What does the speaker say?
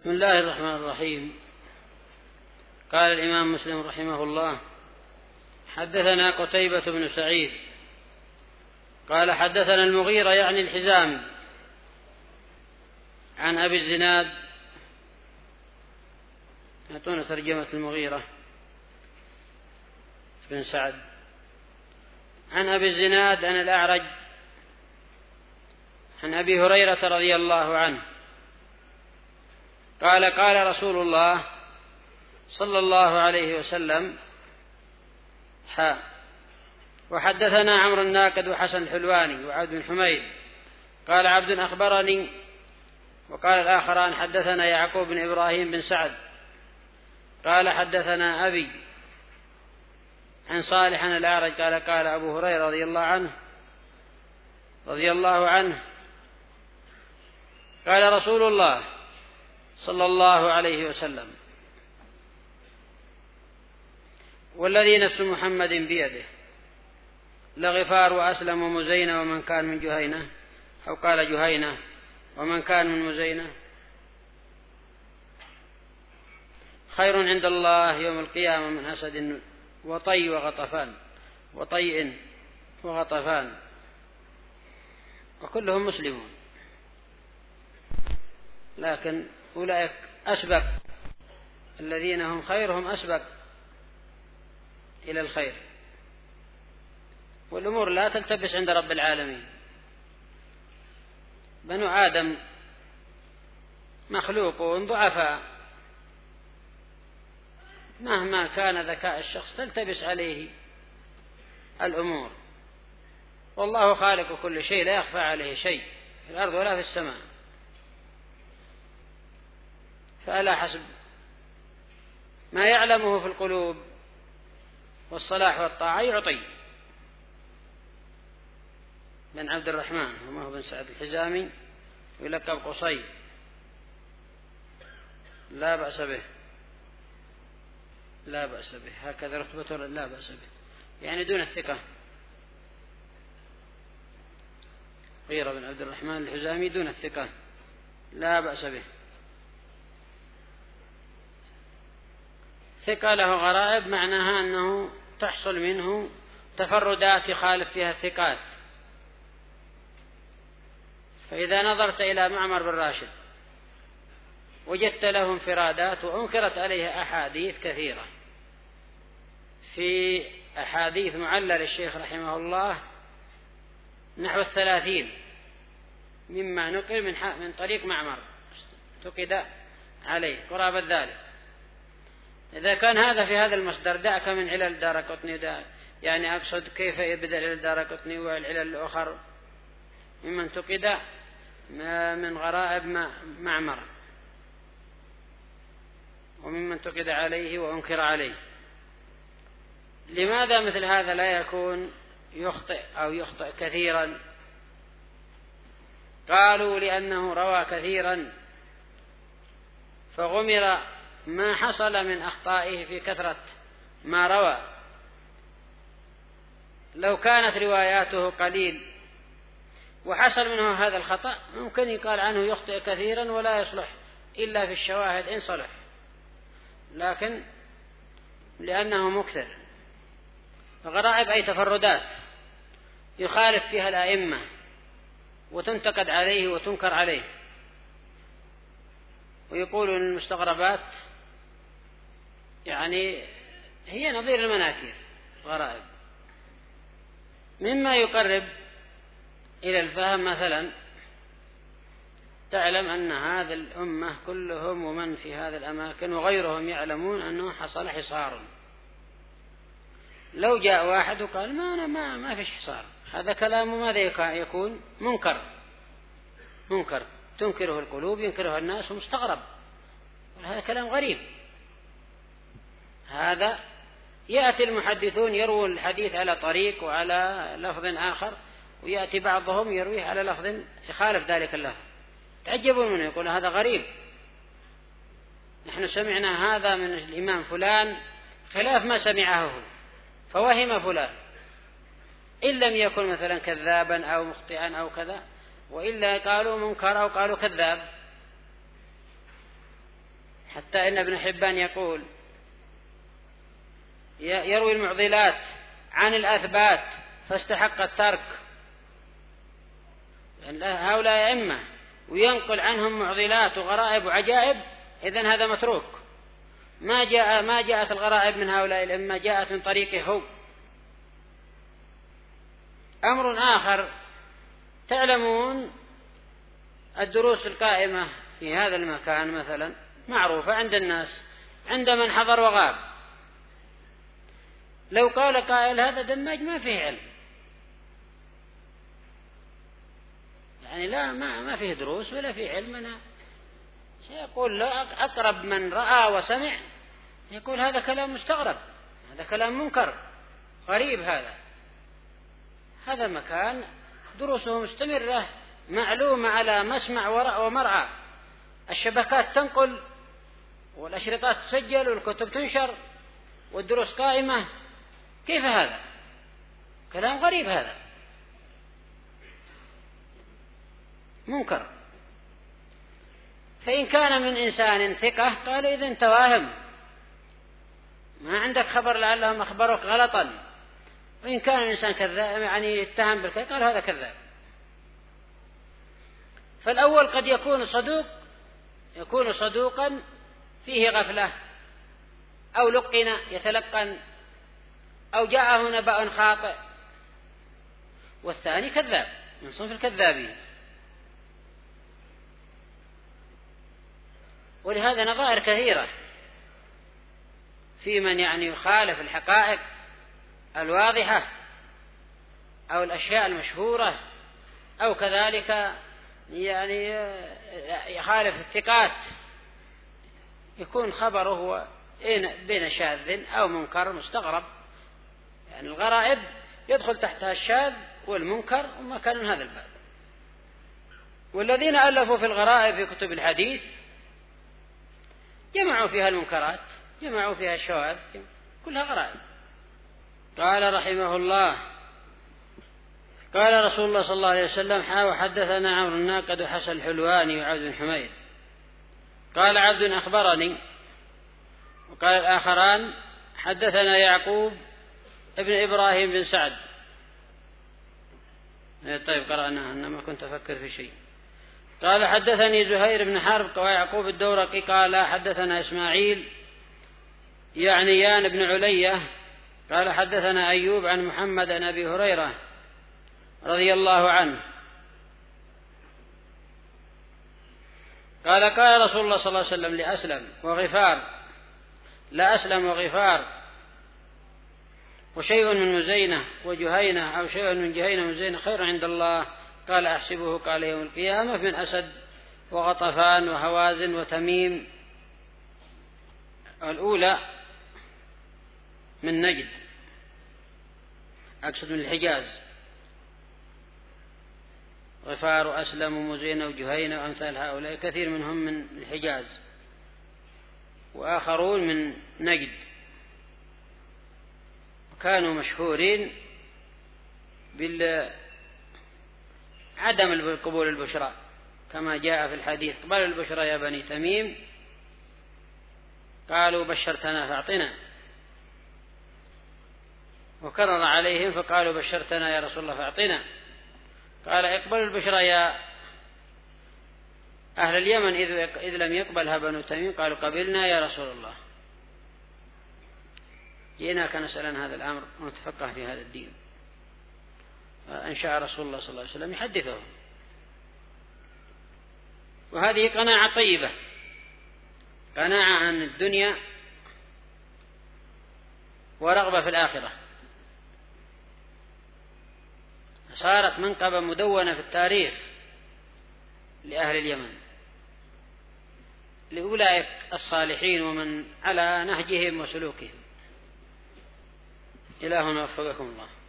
بسم الله الرحمن الرحيم. قال الإمام مسلم رحمه الله: حدثنا قتيبة بن سعيد قال حدثنا المغيرة يعني الحزامي عن أبي الزناد. أعطونا ترجمة المغيرة بن سعد. عن أبي الزناد عن الأعرج عن أبي هريرة رضي الله عنه قال: قال رسول الله صلى الله عليه وسلم: وحدثنا عمرو الناقد وحسن الحلواني وعبد بن حميد قال عبد أخبرني، وقال الآخران حدثنا يعقوب بن إبراهيم بن سعد قال حدثنا أبي عن صالح عن الأعرج قال: قال أبو هريرة رضي الله عنه قال رسول الله صلى الله عليه وسلم: والذي نفس محمد بيده لغفار وأسلم ومزينة ومن كان من جهينة، أو قال جهينة ومن كان من مزينة، خير عند الله يوم القيامة من أسد وطي وغطفان، وكلهم مسلمون، لكن أولئك أسبق، الذين هم خيرهم أسبق إلى الخير. والأمور لا تلتبس عند رب العالمين. بنو آدم مخلوقون ضعفاء، مهما كان ذكاء الشخص تلتبس عليه الأمور، والله خالق كل شيء لا يخفى عليه شيء في الأرض ولا في السماء. فألا حسب ما يعلمه في القلوب والصلاح والطاعة يعطي. بن عبد الرحمن وما هو بن سعد الحزامي يلقب قصي، لا بأس به هكذا رتبته، لا بأس به يعني دون الثقة. غير بن عبد الرحمن الحزامي دون الثقة، لا بأس به. ثقة له غرائب معناها أنه تحصل منه تفردات يخالف فيها الثقات. فإذا نظرت إلى معمر بن راشد وجدت له انفرادات وأنكرت عليه أحاديث كثيرة، في أحاديث معلل الشيخ رحمه الله نحو 30 مما نقل من طريق معمر تقد عليه قرابة ذلك. إذا كان هذا في هذا المصدر دعك من علل دارقطني، يعني أقصد كيف يبدأ علل دارقطني والعلل الأخر ممن تقد من غرائب معمر وممن تقد عليه وأنكر عليه. لماذا مثل هذا لا يكون يخطئ أو يخطئ كثيرا؟ قالوا لأنه روى كثيرا فغمر ما حصل من أخطائه في كثرة ما روى. لو كانت رواياته قليل وحصل منه هذا الخطأ ممكن يقال عنه يخطئ كثيرا ولا يصلح إلا في الشواهد إن صلح، لكن لأنه مكثر. غرائب أي تفردات يخالف فيها الأئمة وتنتقد عليه وتنكر عليه. ويقولون المستغربات يعني هي نظير المناكير، غرائب. مما يقرب إلى الفهم مثلا تعلم أن هذه الأمة كلهم ومن في هذه الأماكن وغيرهم يعلمون أنه حصل حصار. لو جاء واحد وقال ما فيش حصار، هذا كلام ماذا يكون؟ منكر تنكره القلوب ينكره الناس ومستغرب، هذا كلام غريب. هذا يأتي المحدثون يروون الحديث على طريق وعلى لفظ آخر، ويأتي بعضهم يرويه على لفظ يخالف ذلك اللفظ، تعجبون منه، يقول هذا غريب، نحن سمعنا هذا من الإمام فلان خلاف ما سمعه هو، فوهم فلان، إن لم يكن مثلا كذابا أو مخطئا أو كذا، وإلا قالوا منكر أو قالوا كذاب. حتى إن ابن حبان يقول يروي المعضلات عن الأثبات فاستحق الترك، هؤلاء أئمة وينقل عنهم معضلات وغرائب وعجائب، إذن هذا متروك. ما جاءت الغرائب من هؤلاء الأئمة، جاءت من طريقه هو. أمر آخر، تعلمون الدروس القائمة في هذا المكان مثلا معروفة عند الناس، عند من حضر وغاب. لو قال قائل هذا دماج ما فيه علم، يعني لا ما فيه دروس ولا فيه علم، أنا يقول لا، أقرب من رأى وسمع يقول هذا كلام مستغرب، هذا كلام منكر غريب. هذا مكان دروسه مستمرة معلومة على مسمع ومرعى، الشبكات تنقل والأشرطات تسجل والكتب تنشر والدروس قائمة. كيف هذا؟ كلام غريب، هذا منكر. فإن كان من إنسان ثقة قالوا إذن تواهم، ما عندك خبر لعلهم أخبروك غلطا. وإن كان الإنسان كذاب يعني يتهم بالكذب قال هذا كذاب. فالأول قد يكون صدوقا فيه غفلة، أو لقن يتلقن، أو جاءه نبأ خاطئ. والثاني كذاب من صنف الكذابين. ولهذا نظائر كثيرة في من يعني يخالف الحقائق الواضحة أو الأشياء المشهورة، أو كذلك يعني يخالف الثقات، يكون خبره بين شاذ أو منكر مستغرب. يعني الغرائب يدخل تحتها الشاذ والمنكر، وما كان من هذا الباب. والذين ألفوا في الغرائب في كتب الحديث جمعوا فيها المنكرات، جمعوا فيها الشواذ، كلها غرائب. قال رحمه الله: قال رسول الله صلى الله عليه وسلم: وحدثنا عمرو الناقد وحسن الحلواني وعبد بن حميد. قال عبد أخبرني، وقال الآخران حدثنا يعقوب ابن إبراهيم بن سعد. طيب قرأناها، أنا ما كنت أفكر في شيء. قال حدثني زهير بن حرب ويعقوب الدورقي قال حدثنا إسماعيل يعني يان بن علية قال حدثنا أيوب عن محمد عن أبي هريرة رضي الله عنه قال: قال رسول الله صلى الله عليه وسلم لأسلم وغفار: لا أسلم وغفار وشيء من مزينة وجهينة، أو شيء من جهينة ومزينة خير عند الله. قال: أحسبه قال يوم القيامة من أسد وغطفان وهوازن وتميم. الأولى من نجد، أقصد من الحجاز، غفار وأسلم ومزينة وجهينة وأمثال هؤلاء كثير منهم من الحجاز، وآخرون من نجد، وكانوا مشهورين عدم قبول البشرى، كما جاء في الحديث: قبلوا البشرى يا بني تميم. قالوا: بشرتنا فاعطنا. وكرر عليهم فقالوا: بشرتنا يا رسول الله فاعطنا. قال: اقبلوا البشرى يا أهل اليمن إذ لم يقبلها بنو تميم. قالوا: قبلنا يا رسول الله. جئناك نسأل عن هذا الأمر ونتفقه في هذا الدين. أنشأ رسول الله صلى الله عليه وسلم يحدثهم. وهذه قناعة طيبة، قناعة عن الدنيا ورغبة في الآخرة. صارت منقبة مدونة في التاريخ لأهل اليمن، لأولئك الصالحين ومن على نهجهم وسلوكهم. إلهنا وفقكم الله.